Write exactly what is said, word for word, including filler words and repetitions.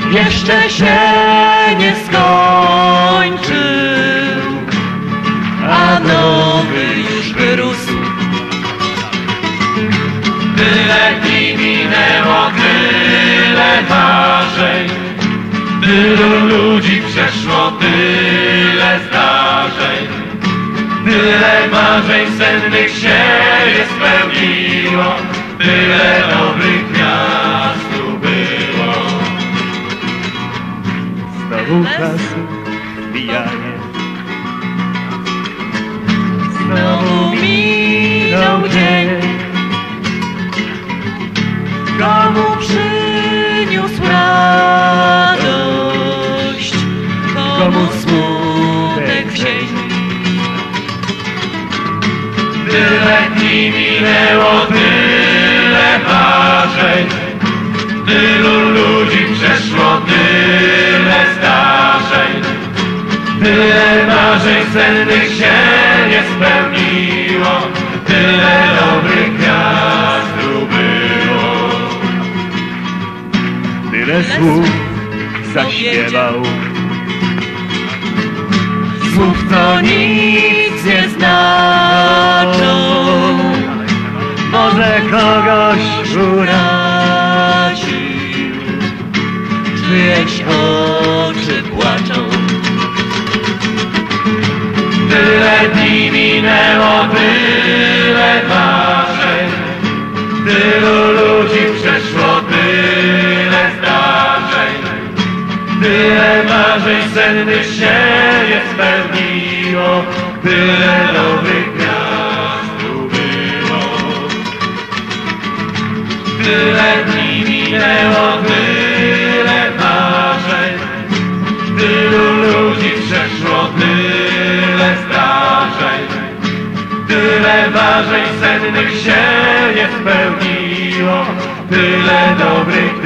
jeszcze się nie skończył, a nowy już wyrósł. Tyle dni minęło, tyle marzeń, tylu ludzi przeszło, tyle zdarzeń. Tyle marzeń sennych się nie spełniło, tyle dobrych miast tu było. Znowu czas zbijanie, znowu minął dzień. Komu przyniósł radość, komu smutek w sień. Tyle dni minęło, tyle marzeń, tylu ludzi przeszło, tyle zdarzeń. Tyle marzeń sennych się nie spełniło, tyle dobrych miast tu było. Tyle słów zaśpiewał, słów co nic nie znaczą. Może kogoś uraził, czyjeś oczy płaczą. Tyle dni minęło, tyle marzeń, tylu ludzi przeszło, tyle zdarzeń. Tyle marzeń sennych się nie spełniło, tyle dobrych miast tu było. Tyle dni minęło, tyle marzeń, tylu ludzi przeszło, tyle zdarzeń. Tyle marzeń sennych się nie spełniło, tyle dobrych